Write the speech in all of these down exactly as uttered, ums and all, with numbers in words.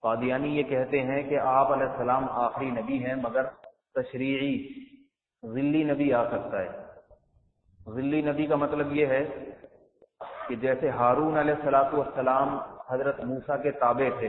قادیانی یہ کہتے ہیں کہ آپ علیہ السلام آخری نبی ہیں، مگر تشریعی ذلی نبی آ سکتا ہے۔ ذلی نبی کا مطلب یہ ہے کہ جیسے ہارون علیہ الصلوۃ والسلام حضرت موسیٰ کے تابع تھے،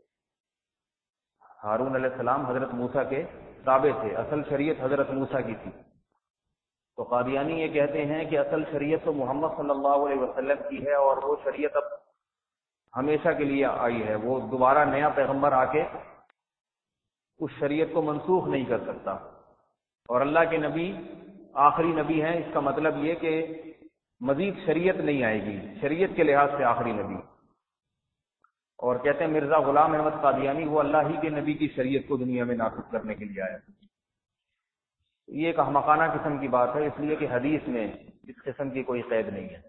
ہارون علیہ السلام حضرت موسیٰ کے تابع تھے، اصل شریعت حضرت موسیٰ کی تھی، تو قادیانی یہ کہتے ہیں کہ اصل شریعت تو محمد صلی اللہ علیہ وسلم کی ہے، اور وہ شریعت اب ہمیشہ کے لیے آئی ہے، وہ دوبارہ نیا پیغمبر آ کے اس شریعت کو منسوخ نہیں کر سکتا، اور اللہ کے نبی آخری نبی ہیں، اس کا مطلب یہ کہ مزید شریعت نہیں آئے گی، شریعت کے لحاظ سے آخری نبی۔ اور کہتے ہیں مرزا غلام احمد قادیانی وہ اللہ ہی کے نبی کی شریعت کو دنیا میں نافذ کرنے کے لیے آیا۔ یہ ایک احمقانہ قسم کی بات ہے، اس لیے کہ حدیث میں اس قسم کی کوئی قید نہیں ہے،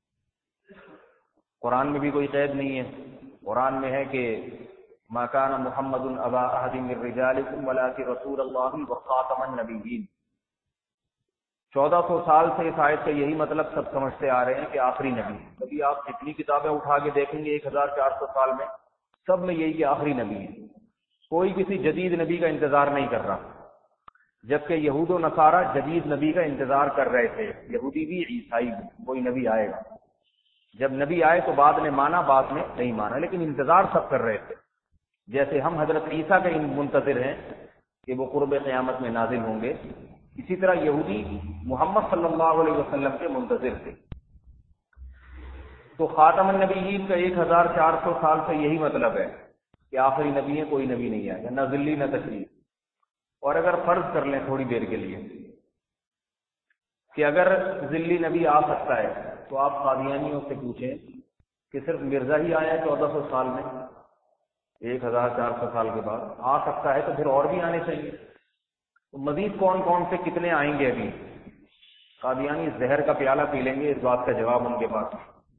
قرآن میں بھی کوئی قید نہیں ہے۔ قرآن میں ہے کہ ما کان محمد ابا احد من رجالکم ولکن رسول اللہ وخاتم النبیین۔ چودہ سو سال سے اس آیت کا یہی مطلب سب سمجھتے آ رہے ہیں کہ آخری نبی۔ کبھی آپ جتنی کتابیں اٹھا کے دیکھیں گے ایک ہزار چار سو سال میں، سب میں یہی کہ آخری نبی ہے، کوئی کسی جدید نبی کا انتظار نہیں کر رہا، جبکہ یہود و نصارہ جدید نبی کا انتظار کر رہے تھے، یہودی بھی عیسائی بھی، کوئی نبی آئے گا، جب نبی آئے تو بعد میں مانا بعد میں نہیں مانا، لیکن انتظار سب کر رہے تھے، جیسے ہم حضرت عیسیٰ کے منتظر ہیں کہ وہ قرب قیامت میں نازل ہوں گے، اسی طرح یہودی محمد صلی اللہ علیہ وسلم کے منتظر تھے۔ تو خاتم النبیین کا ایک ہزار چار سو سال سے یہی مطلب ہے کہ آخری نبی ہے، کوئی نبی نہیں آئے گا، نہ ذلی نہ تشریف۔ اور اگر فرض کر لیں تھوڑی دیر کے لیے کہ اگر ذلی نبی آ سکتا ہے، تو آپ قادیانیوں سے پوچھیں کہ صرف مرزا ہی آیا ہے چودہ سو سال میں، ایک ہزار چار سو سال کے بعد آ سکتا ہے تو پھر اور بھی آنے چاہیے، تو مزید کون کون سے کتنے آئیں گے؟ ابھی قادیانی زہر کا پیالہ پی لیں گے اس بات کا جواب ان کے پاس۔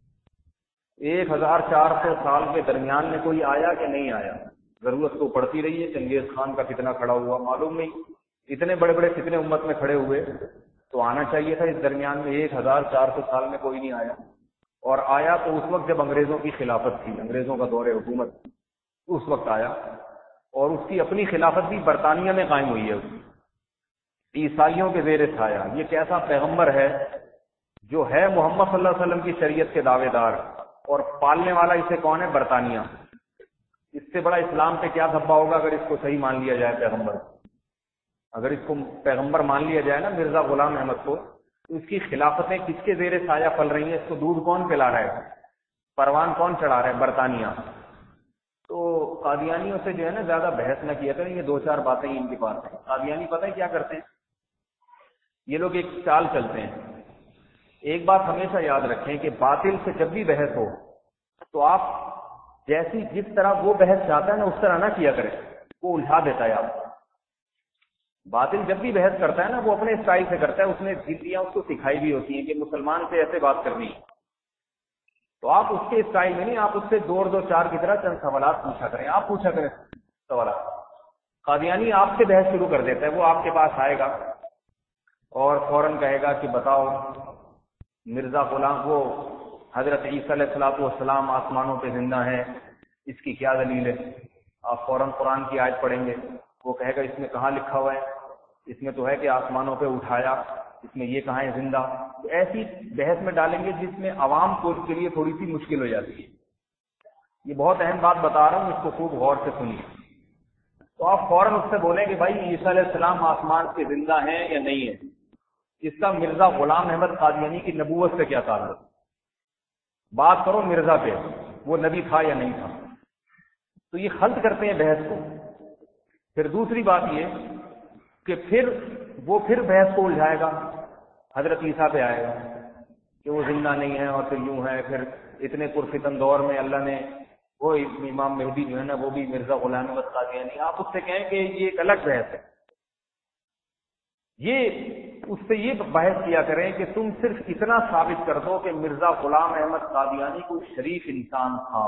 ایک ہزار چار سو سال کے درمیان میں کوئی آیا کہ نہیں آیا؟ ضرورت تو پڑتی رہی ہے، چنگیز خان کا فتنہ کھڑا ہوا، معلوم نہیں اتنے بڑے بڑے فتنے امت میں کھڑے ہوئے، تو آنا چاہیے تھا اس درمیان میں۔ ایک ہزار چار سو سال میں کوئی نہیں آیا، اور آیا تو اس وقت جب انگریزوں کی خلافت تھی، انگریزوں کا دور حکومت، اس وقت آیا، اور اس کی اپنی خلافت بھی برطانیہ میں قائم ہوئی ہے، اس کی عیسائیوں کے زیر سایہ۔ یہ کیسا پیغمبر ہے جو ہے محمد صلی اللہ علیہ وسلم کی شریعت کے دعوے دار، اور پالنے والا اسے کون ہے؟ برطانیہ۔ اس سے بڑا اسلام پہ کیا دھبا ہوگا اگر اس کو صحیح مان لیا جائے پیغمبر، اگر اس کو پیغمبر مان لیا جائے نا مرزا غلام احمد کو، تو اس کی خلافتیں کس کے زیر سایہ پل رہی ہیں؟ اس کو دودھ کون پلا رہا ہے، پروان کون چڑھا رہا ہے؟ برطانیہ۔ تو قادیانیوں سے جو ہے نا زیادہ بحث نہ کیا کریں، یہ دو چار باتیں ان کے پاس ہیں۔ قادیانی پتہ ہے کیا کرتے ہیں؟ یہ لوگ ایک چال چلتے ہیں۔ ایک بات ہمیشہ یاد رکھیں کہ باطل سے جب بھی بحث ہو تو آپ جیسی جس طرح وہ بحث چاہتا ہے نا اس طرح نہ کیا کریں، وہ الجھا دیتا ہے آپ کو۔ باطل جب بھی بحث کرتا ہے نا وہ اپنے اسٹائل سے کرتا ہے، اس نے جتیاں اس کو سکھائی بھی ہوتی ہیں کہ مسلمان سے ایسے بات کرنی ہے، تو آپ اس کے اسٹائل میں نہیں، آپ اس سے دو دو چار کی طرح چند سوالات پوچھا کریں، آپ پوچھا کریں سوالات۔ قادیانی آپ سے بحث شروع کر دیتا ہے، وہ آپ کے پاس آئے گا اور فوراً کہے گا کہ بتاؤ مرزا غلام وہ حضرت عیسیٰ علیہ الصلوۃ والسلام آسمانوں پہ زندہ ہیں، اس کی کیا دلیل ہے؟ آپ فوراً قرآن کی آیت پڑھیں گے، وہ کہے گا اس میں کہاں لکھا ہوا ہے؟ اس میں تو ہے کہ آسمانوں پہ اٹھایا، اس میں یہ کہاں ہے زندہ؟ تو ایسی بحث میں ڈالیں گے جس میں عوام کو کے لیے تھوڑی سی مشکل ہو جاتی ہے۔ یہ بہت اہم بات بتا رہا ہوں، اس کو خوب غور سے سنیے۔ تو آپ فوراً اس سے بولیں کہ بھائی عیسیٰ علیہ السلام آسمان پہ زندہ ہیں یا نہیں ہے؟ اس کا مرزا غلام احمد قادیانی کی نبوت سے کیا تعلق؟ بات کرو مرزا پہ، وہ نبی تھا یا نہیں تھا؟ تو یہ خلط کرتے ہیں بحث کو۔ پھر دوسری بات یہ کہ پھر وہ پھر بحث کو الجھائے گا، حضرت عیسیٰ پہ آئے گا کہ وہ زندہ نہیں ہے، اور پھر یوں ہے، پھر اتنے پرفتن دور میں اللہ نے وہ امام مہدی جو ہے نا وہ بھی مرزا غلام احمد قادیانی۔ آپ اس سے کہیں کہ یہ ایک الگ بحث ہے، یہ اس سے یہ بحث کیا کریں کہ تم صرف اتنا ثابت کر دو کہ مرزا غلام احمد قادیانی کوئی شریف انسان تھا۔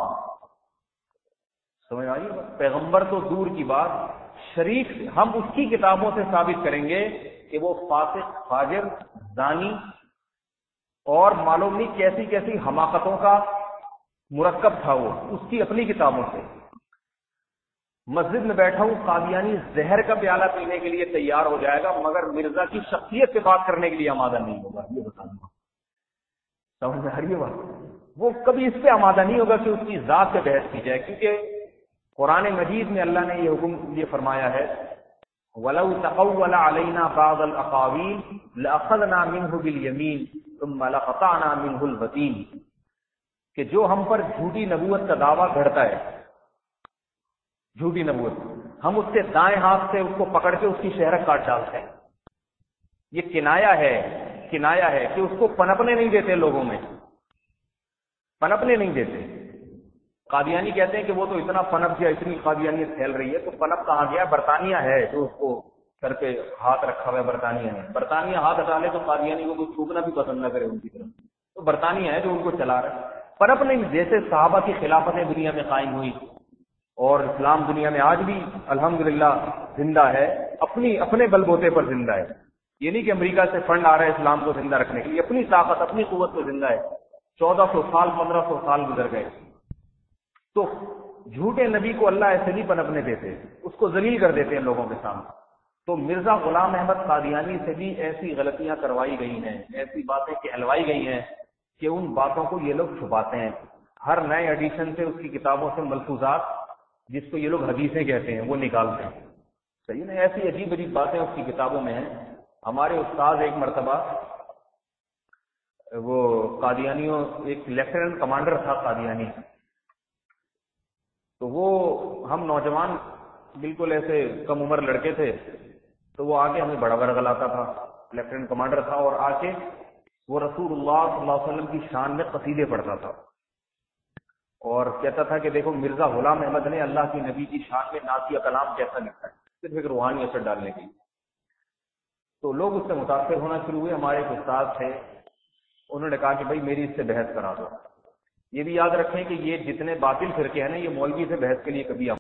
سمجھ آئیے؟ پیغمبر تو دور کی بات، شریف ہم اس کی کتابوں سے ثابت کریں گے کہ وہ فاسق، فاجر، زانی اور معلوم نہیں کیسی کیسی حماقتوں کا مرکب تھا، وہ اس کی اپنی کتابوں سے۔ مسجد میں بیٹھا ہوں قادیانی زہر کا پیالہ پینے کے لیے تیار ہو جائے گا مگر مرزا کی شخصیت سے بات کرنے کے لیے آمادہ نہیں ہوگا. یہ بتا دوں سمجھ میں آ رہی ہے بات. وہ کبھی اس پہ آمادہ نہیں ہوگا کہ اس کی ذات سے بحث کی جائے, کیونکہ قرآن مجید میں اللہ نے یہ حکم یہ فرمایا ہے وَلَوْ تَقَوَّلَ عَلَيْنَا بَعْضَ الْأَقَاوِيلِ لَأَخَذْنَا مِنْهُ بِالْيَمِينِ ثُمَّ لَقَطَعْنَا مِنْهُ الْوَتِينَ, کہ جو ہم پر جھوٹی نبوت کا دعویٰ گھڑتا ہے, جھوٹی نبوت, ہم اس سے دائیں ہاتھ سے اس کو پکڑ کے اس کی شہرت کاٹ ڈالتے ہیں. یہ کنایا ہے کنایا ہے کہ اس کو پنپنے نہیں دیتے, لوگوں میں پنپنے نہیں دیتے. قادیانی کہتے ہیں کہ وہ تو اتنا پنپ گیا, اتنی قادیانیت پھیل رہی ہے, تو پنپ کہاں گیا؟ برطانیہ ہے جو اس کو سر پہ ہاتھ رکھا ہوا ہے. برطانیہ ہے, برطانیہ ہاتھ ہٹا لے تو قادیانی کو کوئی چھوپنا بھی پسند نہ کرے ان کی طرف. تو برطانیہ ہے جو ان کو چلا رہا ہے. پنپ نہیں. جیسے صحابہ کی خلافتیں دنیا میں قائم ہوئی اور اسلام دنیا میں آج بھی الحمدللہ زندہ ہے, اپنی اپنے بل بوتے پر زندہ ہے. یہ نہیں کہ امریکہ سے فنڈ آ رہا ہے اسلام کو زندہ رکھنے کے لیے, اپنی طاقت اپنی قوت پر زندہ ہے. چودہ سو سال پندرہ سو سال گزر گئے. تو جھوٹے نبی کو اللہ ایسے نہیں پنپنے دیتے, اس کو ذلیل کر دیتے ہیں لوگوں کے سامنے. تو مرزا غلام احمد قادیانی سے بھی ایسی غلطیاں کروائی گئی ہیں, ایسی باتیں کہلوائی گئی ہیں کہ ان باتوں کو یہ لوگ چھپاتے ہیں. ہر نئے ایڈیشن سے اس کی کتابوں سے ملفوظات, جس کو یہ لوگ حدیثیں کہتے ہیں, وہ نکالتے ہیں. صحیح نا, ایسی عجیب عجیب باتیں اس کی کتابوں میں ہیں. ہمارے استاد ایک مرتبہ, وہ قادیانیوں, ایک لیفٹیننٹ کمانڈر تھا قادیانی, تو وہ ہم نوجوان بالکل ایسے کم عمر لڑکے تھے, تو وہ آ کے ہمیں بڑا ورغلاتا تھا. لیفٹیننٹ کمانڈر تھا اور آ کے وہ رسول اللہ صلی اللہ علیہ وسلم کی شان میں قصیدے پڑھتا تھا اور کہتا تھا کہ دیکھو مرزا غلام احمد نے اللہ کی نبی کی شان میں نعتیہ کلام کیسا لکھا ہے, صرف ایک روحانی اثر ڈالنے کے لیے. تو لوگ اس سے متاثر ہونا شروع ہوئے. ہمارے ایک استاد تھے, انہوں نے کہا کہ بھائی میری اس سے بحث کرا دو. یہ بھی یاد رکھیں کہ یہ جتنے باطل فرقے ہیں نا, یہ مولوی سے بحث کے لیے کبھی